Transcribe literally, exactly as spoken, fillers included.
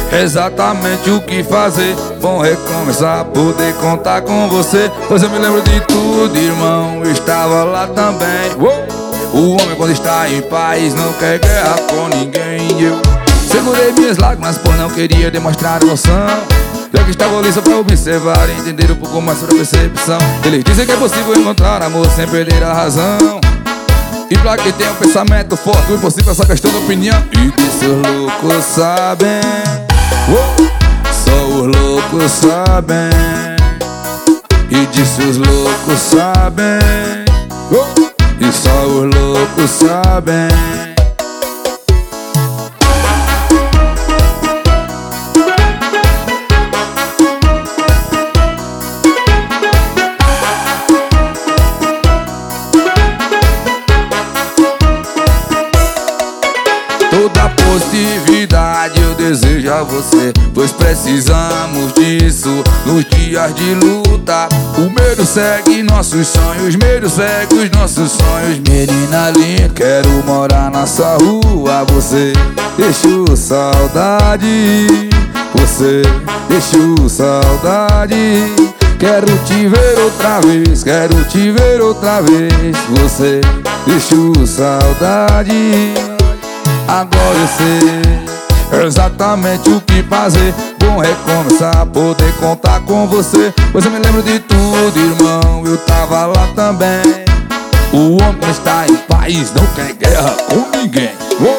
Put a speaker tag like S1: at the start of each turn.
S1: exatamente o que fazer. Bom recomeçar, poder contar com você. Pois eu me lembro de tudo, irmão, eu estava lá também. Uou! O homem quando está em paz não quer guerra com ninguém. Eu segurei minhas lágrimas, pois não queria demonstrar emoção. Já que estava ali só pra observar e entender um pouco mais sobre a percepção. Eles dizem que é possível encontrar amor sem perder a razão. E pra quem tem um pensamento forte, o impossível é essa questão da opinião. E disso os loucos sabem, oh, só os loucos sabem. E disso os loucos sabem, oh, e só os loucos sabem. Toda positividade eu desejo a você, pois precisamos disso nos dias de luta. O medo segue nossos sonhos, medo segue os nossos sonhos. Menina linda, quero morar na sua rua. Você deixou saudade, você deixou saudade. Quero te ver outra vez, quero te ver outra vez. Você deixou saudade. Agora eu sei exatamente o que fazer. Bom recomeçar, poder contar com você. Pois eu me lembro de tudo, irmão, eu tava lá também. O homem está em paz, não quer guerra com ninguém.